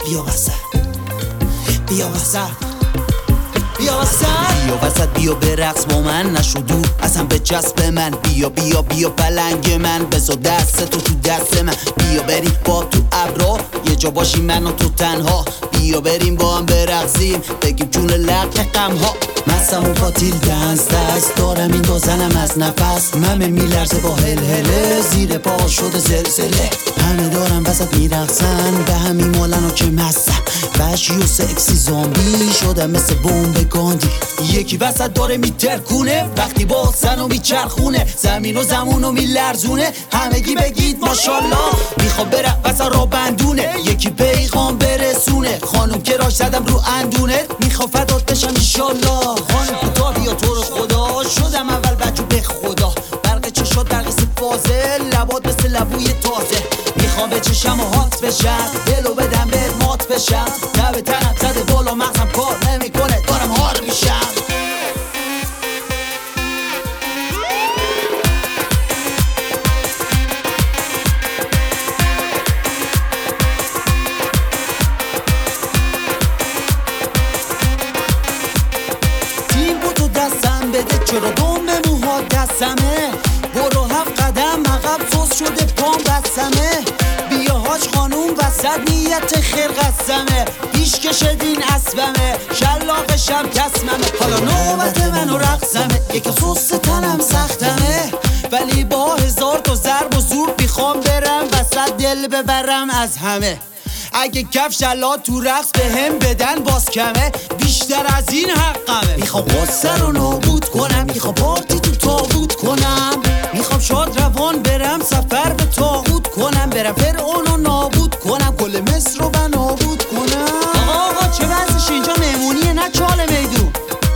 بیا وسط بیا وسط بیا وسط بیا وسط بیا برقص با من نشدو اصلا به جسب من بیا بیا بیا پلنگ من بذار دست تو دست من بیا بریم با تو ابرا یه جا باشیم من و تو تنها بیا بریم با هم برقصیم بگیم جون لق غمها مستم و پاتیل دست دارم این دوزنم از نفس ممه میلرزه با هل زیر پا شده زلزله همه دارم وسط میرقصن به همین مالن و که مستم وحشی و سکسی زامبی شدم مثل بمب گاندی یکی وسط داره میترکونه وقتی با سنو میچرخونه زمین و زمونو میلرزونه همگی بگید ماشالله میخوام برم وسط را بندونه یکی پیغام برسونه خانم که راش زدم رو اندونت میخوام فدات بشم ایشالله خانم کوتا بیا تو رو خدا شدم اول بچو به خدا برق چشات در قصه فاضل لبات مثل لبوی تازه میخوام به چشم و هات بشم دلو بدم بهت مات بشم تب تنم زده بالا مغزم کار نمیکنه دارم هار میشم تیم بودو دستم بده چرا دم موها دستمه برو 7 قدم عقب سوز شده پام بستمه بیا حاج خانوم وسط نیت خیر قسمه پیش کشدین اسبمه شلاقشم کسممه حالا نوبت منو رقصمه یکی سوس تنم سختمه ولی با 1000 تا ضرب و زور میخوام برم وسط دل ببرم از همه اگه کف شلا تو رقص به هم بدن باز کمه بیشتر از این حقمه میخوام قصه رو نابود کنم میخوام پارتی تو تابوت کنم میخوام شاد روان برم سفر به طاغوت کنم برم فرعون رو نابود کنم کل مصر رو به نابود کنم آقا چه وضعش اینجا مهمونیه نه چال میدون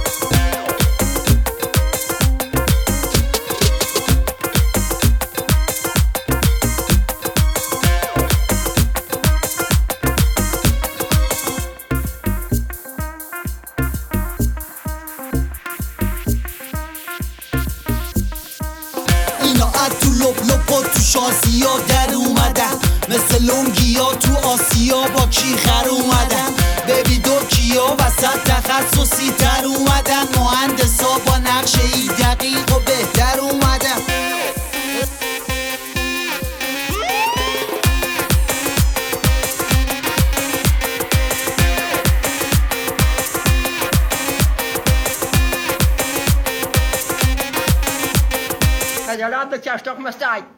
اینا از تو لپ و تو شازیا در اومدن مثل لنگیا تو آسیا با کیخر اومدن ببی دورکیا وسط تخصصی تر اومدن مهندسا با نقشه ای دقیق و بهتر اومدن خجالات بکش تخم سگ